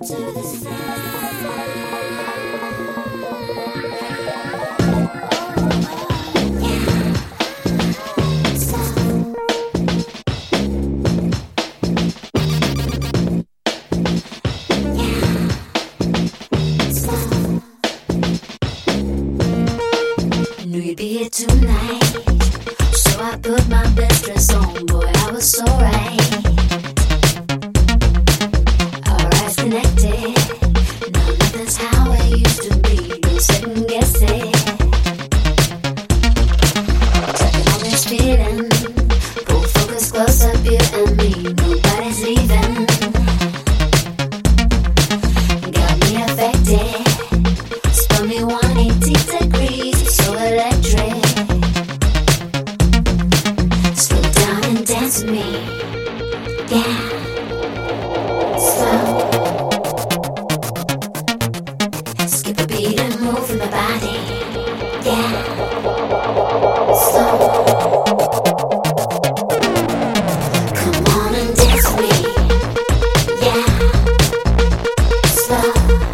to the side. Knew you'd be here tonight, so I put my best dress on. Boy, I was so right. Our eyes connected. Now nothing's how it used to be. No second guessing. Taking all this feeling. Pull focus close up, you and me. Nobody's leaving. Got me affected. Spun me 180 degrees. So electric. Slow down and dance with me. Yeah. Slow. Skip a beat and move in my body. Yeah. Slow. Come on and dance with me. Yeah. Slow.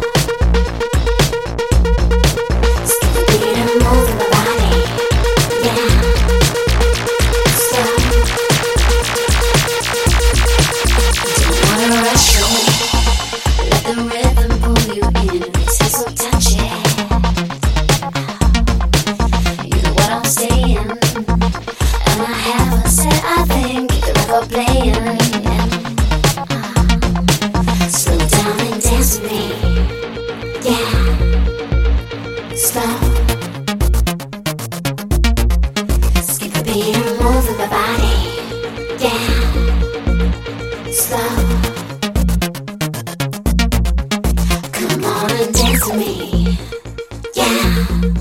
Skip a beat and move in my body. Yeah. Slow. Don't wanna rush you. Let the rhythm pull you in. It's so touchy. You know what I'm saying, and I haven't said I think. Keep the record playing. Slow down and dance with me. Yeah. Slow. Skip a beat and move in my body. Yeah. Slow. Come on and dance with me. Yeah.